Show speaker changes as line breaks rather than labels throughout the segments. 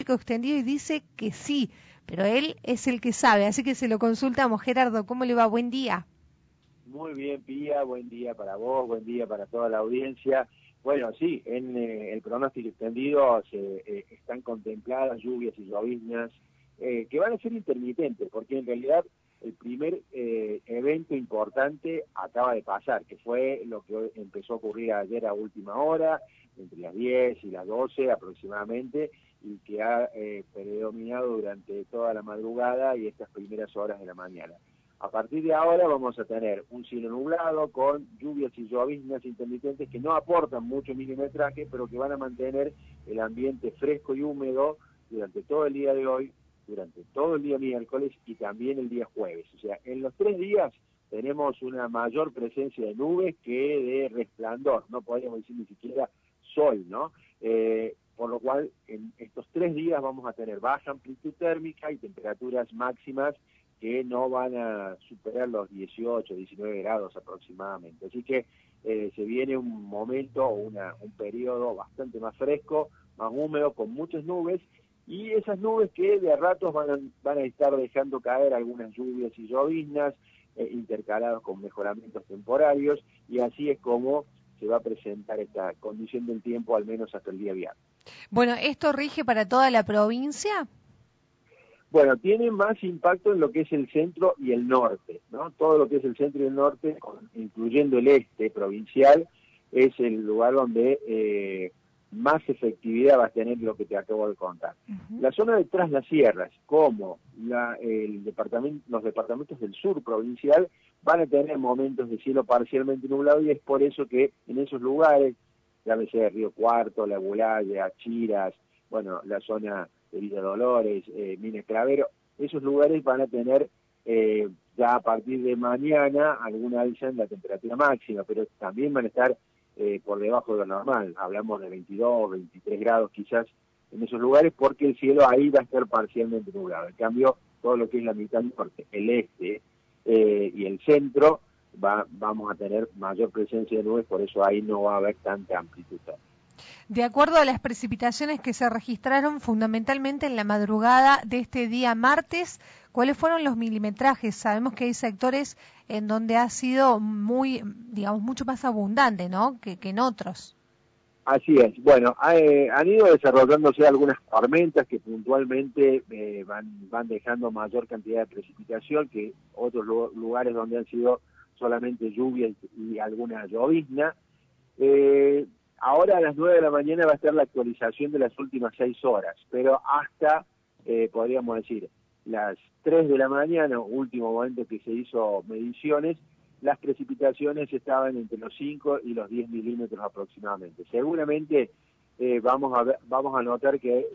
pronóstico extendido y dice que sí, pero él es el que sabe, así que se lo consultamos. Gerardo, ¿cómo le va? Buen día.
Muy bien, Pía, buen día para vos, buen día para toda la audiencia. Bueno, sí, en el pronóstico extendido están contempladas lluvias y lloviznas que van a ser intermitentes, porque en realidad el primer evento importante acaba de pasar, que fue lo que empezó a ocurrir ayer a última hora, entre las 10 y las 12 aproximadamente, y que ha predominado durante toda la madrugada y estas primeras horas de la mañana. A partir de ahora vamos a tener un cielo nublado con lluvias y lloviznas intermitentes que no aportan mucho milimetraje, pero que van a mantener el ambiente fresco y húmedo durante todo el día de hoy, durante todo el día miércoles y también el día jueves. O sea, en los 3 días tenemos una mayor presencia de nubes que de resplandor, no podríamos decir ni siquiera sol, ¿no? Por lo cual, en estos 3 días vamos a tener baja amplitud térmica y temperaturas máximas que no van a superar los 18, 19 grados aproximadamente. Así que se viene un momento, un periodo bastante más fresco, más húmedo, con muchas nubes, y esas nubes que de a ratos van a estar dejando caer algunas lluvias y lloviznas, intercalados con mejoramientos temporarios, y así es como se va a presentar esta condición del tiempo, al menos hasta el día viernes.
Bueno, ¿esto rige para toda la provincia?
Bueno, tiene más impacto en lo que es el centro y el norte, ¿no? Todo lo que es el centro y el norte, incluyendo el este provincial, es el lugar donde más efectividad va a tener lo que te acabo de contar. La zona de Tras las Sierras, como los departamentos del sur provincial, van a tener momentos de cielo parcialmente nublado, y es por eso que en esos lugares, llámese Río Cuarto, La Bulaya, Chiras, bueno, la zona de Villa Dolores, Minas Clavero, esos lugares van a tener ya a partir de mañana alguna alza en la temperatura máxima, pero también van a estar por debajo de lo normal. Hablamos de 22, 23 grados quizás en esos lugares, porque el cielo ahí va a estar parcialmente nublado. En cambio, todo lo que es la mitad norte, el este y el centro, vamos a tener mayor presencia de nubes, por eso ahí no va a haber tanta amplitud.
De acuerdo a las precipitaciones que se registraron fundamentalmente en la madrugada de este día martes, ¿cuáles fueron los milimetrajes? Sabemos que hay sectores en donde ha sido mucho más abundante, ¿no? que en otros.
Así es. Bueno, han ido desarrollándose algunas tormentas que puntualmente van dejando mayor cantidad de precipitación que otros lugares donde han sido solamente lluvia y alguna llovizna. Ahora a las 9 de la mañana va a estar la actualización de las últimas 6 horas, pero hasta, podríamos decir, las 3 de la mañana, último momento que se hizo mediciones, las precipitaciones estaban entre los 5 y los 10 milímetros aproximadamente. Seguramente vamos a notar que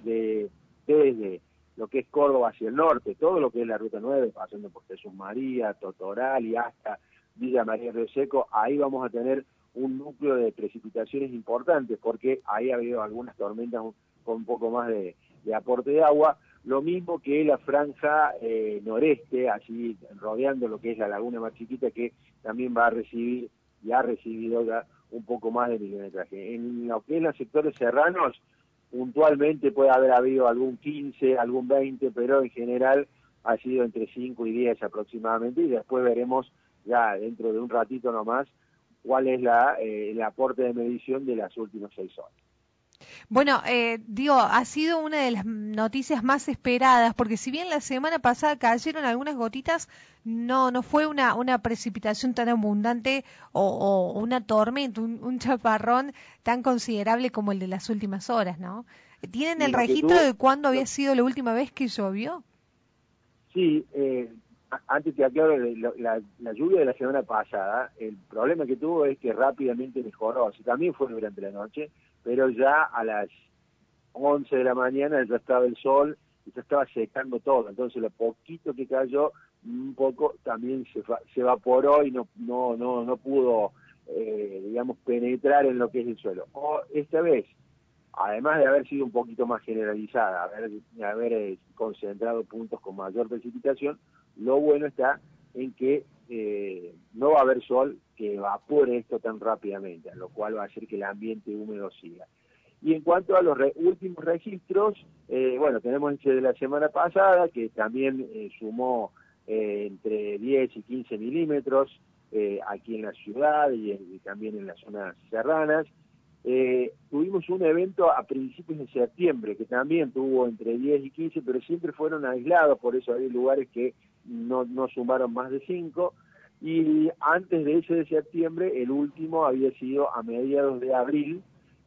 desde lo que es Córdoba hacia el norte, todo lo que es la Ruta 9, pasando por Jesús María, Totoral y hasta Villa María Río Seco, ahí vamos a tener un núcleo de precipitaciones importantes, porque ahí ha habido algunas tormentas con un poco más de aporte de agua, lo mismo que la franja noreste, así rodeando lo que es la laguna más chiquita, que también va a recibir y ha recibido ya un poco más de milimetraje. En lo que es los sectores serranos, puntualmente puede haber habido algún 15, algún 20, pero en general ha sido entre 5 y 10 aproximadamente, y después veremos ya dentro de un ratito nomás cuál es el aporte de medición de las últimas 6 horas.
Bueno, ha sido una de las noticias más esperadas, porque si bien la semana pasada cayeron algunas gotitas, no fue una precipitación tan abundante o una tormenta, un chaparrón tan considerable como el de las últimas horas, ¿no? ¿Tienen el registro de cuándo había sido la última vez que llovió?
Sí, antes te aclaro, la lluvia de la semana pasada, el problema que tuvo es que rápidamente mejoró, así también fue durante la noche, pero ya a las 11 de la mañana ya estaba el sol y ya estaba secando todo, entonces lo poquito que cayó, un poco también se evaporó y no pudo, digamos, penetrar en lo que es el suelo. Esta vez, además de haber sido un poquito más generalizada, haber concentrado puntos con mayor precipitación, lo bueno está en que no va a haber sol que evapore esto tan rápidamente, lo cual va a hacer que el ambiente húmedo siga. Y en cuanto a los últimos registros, bueno, tenemos ese de la semana pasada, que también sumó entre 10 y 15 milímetros aquí en la ciudad y también en las zonas serranas. Tuvimos un evento a principios de septiembre que también tuvo entre 10 y 15, pero siempre fueron aislados, por eso hay lugares que no sumaron más de 5. Y antes de ese de septiembre, el último había sido a mediados de abril,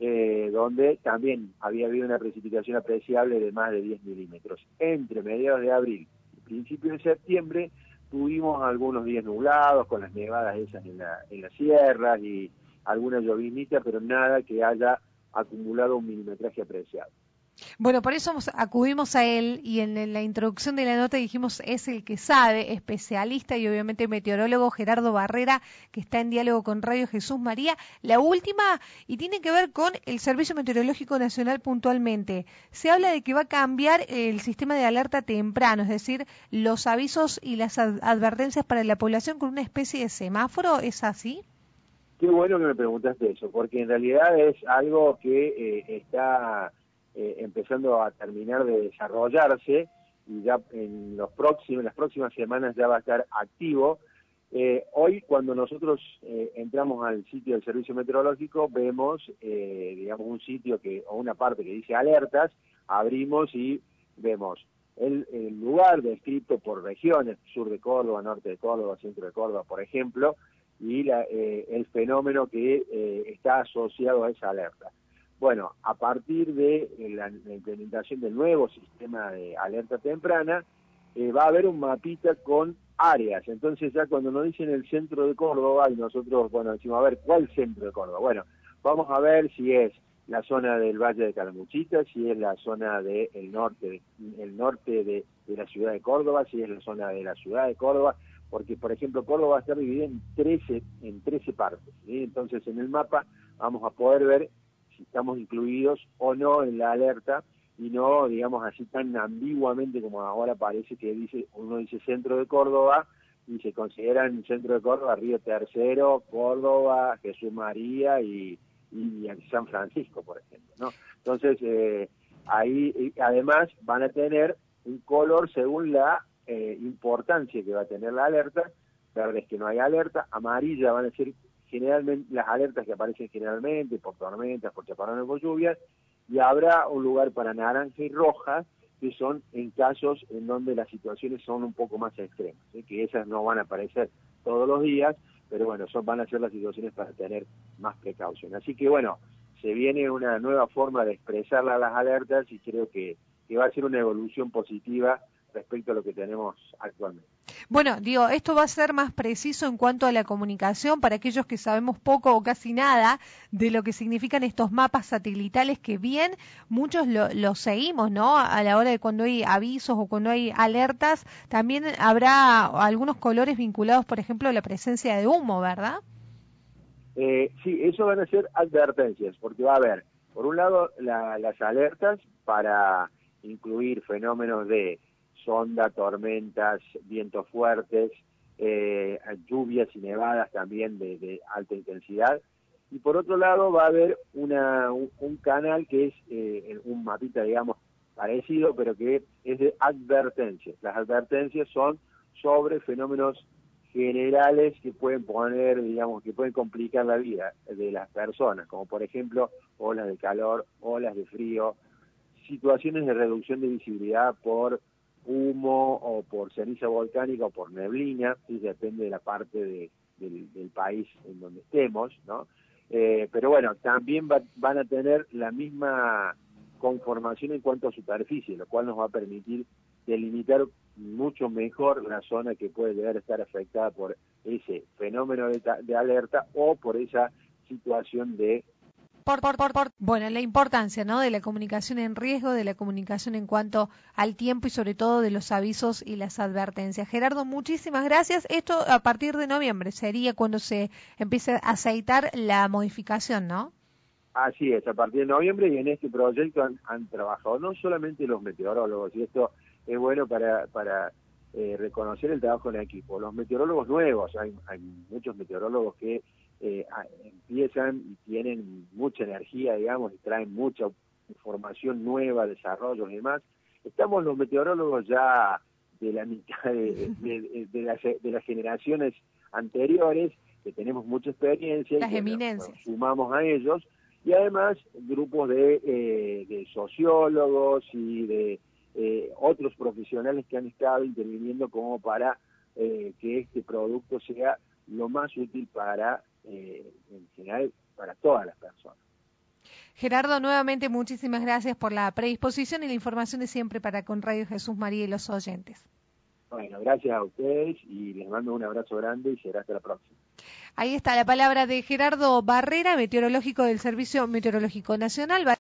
donde también había habido una precipitación apreciable de más de 10 milímetros. Entre mediados de abril y principios de septiembre tuvimos algunos días nublados, con las nevadas esas en las sierras y alguna llovinita, pero nada que haya acumulado un milimetraje apreciado.
Bueno, por eso acudimos a él y en la introducción de la nota dijimos es el que sabe, especialista y obviamente meteorólogo Gerardo Barrera, que está en diálogo con Radio Jesús María. La última, y tiene que ver con el Servicio Meteorológico Nacional puntualmente. Se habla de que va a cambiar el sistema de alerta temprano, es decir, los avisos y las advertencias para la población con una especie de semáforo, ¿es así?
Qué bueno que me preguntaste eso, porque en realidad es algo que está empezando a terminar de desarrollarse y ya en las próximas semanas ya va a estar activo. Hoy cuando nosotros entramos al sitio del Servicio Meteorológico vemos, digamos, un sitio o una parte que dice alertas, abrimos y vemos el lugar descrito por regiones, sur de Córdoba, norte de Córdoba, centro de Córdoba, por ejemplo, y el fenómeno que está asociado a esa alerta. Bueno, a partir de la implementación del nuevo sistema de alerta temprana, va a haber un mapita con áreas. Entonces ya cuando nos dicen el centro de Córdoba, y nosotros, bueno, decimos, a ver, ¿cuál centro de Córdoba? Bueno, vamos a ver si es la zona del Valle de Calamuchita, si es la zona del norte, de la ciudad de Córdoba, si es la zona de la ciudad de Córdoba, porque, por ejemplo, Córdoba va a estar dividida en 13 partes, ¿sí? Entonces, en el mapa vamos a poder ver si estamos incluidos o no en la alerta, y no, digamos, así tan ambiguamente como ahora parece que uno dice centro de Córdoba, y se consideran centro de Córdoba Río Tercero, Córdoba, Jesús María y San Francisco, por ejemplo, ¿no? Entonces, ahí además van a tener un color según la importancia que va a tener la alerta. Verde es que no hay alerta, amarilla van a ser generalmente las alertas que aparecen generalmente por tormentas, por chaparrones, por lluvias, y habrá un lugar para naranja y roja, que son en casos en donde las situaciones son un poco más extremas, ¿sí? Que esas no van a aparecer todos los días, pero bueno, van a ser las situaciones para tener más precaución. Así que bueno, se viene una nueva forma de expresar las alertas y creo que va a ser una evolución positiva respecto a lo que tenemos actualmente.
Bueno, digo, esto va a ser más preciso en cuanto a la comunicación para aquellos que sabemos poco o casi nada de lo que significan estos mapas satelitales que bien muchos lo seguimos, ¿no? A la hora de cuando hay avisos o cuando hay alertas, también habrá algunos colores vinculados, por ejemplo, a la presencia de humo, ¿verdad?
Sí, eso van a ser advertencias, porque va a haber, por un lado, las alertas para incluir fenómenos de sonda, tormentas, vientos fuertes, lluvias y nevadas también de alta intensidad. Y por otro lado va a haber un canal que es un mapita, digamos, parecido, pero que es de advertencias. Las advertencias son sobre fenómenos generales que pueden poner, digamos, que pueden complicar la vida de las personas, como por ejemplo olas de calor, olas de frío, situaciones de reducción de visibilidad por humo o por ceniza volcánica o por neblina, ¿sí? Depende de la parte del país en donde estemos, ¿no? Pero bueno, también van a tener la misma conformación en cuanto a superficie, lo cual nos va a permitir delimitar mucho mejor la zona que puede llegar a estar afectada por ese fenómeno de alerta o por esa situación de...
Bueno, la importancia, ¿no? De la comunicación en riesgo, de la comunicación en cuanto al tiempo y sobre todo de los avisos y las advertencias. Gerardo, muchísimas gracias. Esto a partir de noviembre sería cuando se empiece a aceitar la modificación, ¿no?
Así es, a partir de noviembre, y en este proyecto han trabajado no solamente los meteorólogos, y esto es bueno para reconocer el trabajo en equipo. Los meteorólogos nuevos, hay muchos meteorólogos que empiezan y tienen mucha energía, digamos, y traen mucha información nueva, desarrollos y demás. Estamos los meteorólogos ya de la mitad de las generaciones anteriores, que tenemos mucha experiencia,
las
y que
eminencias.
nos sumamos a ellos, y además grupos de sociólogos y de otros profesionales que han estado interviniendo como para que este producto sea lo más útil para, en general, para todas las personas.
Gerardo, nuevamente muchísimas gracias por la predisposición y la información de siempre para con Radio Jesús María y los oyentes.
Bueno, gracias a ustedes y les mando un abrazo grande y será hasta la próxima.
Ahí está la palabra de Gerardo Barrera, meteorológico del Servicio Meteorológico Nacional.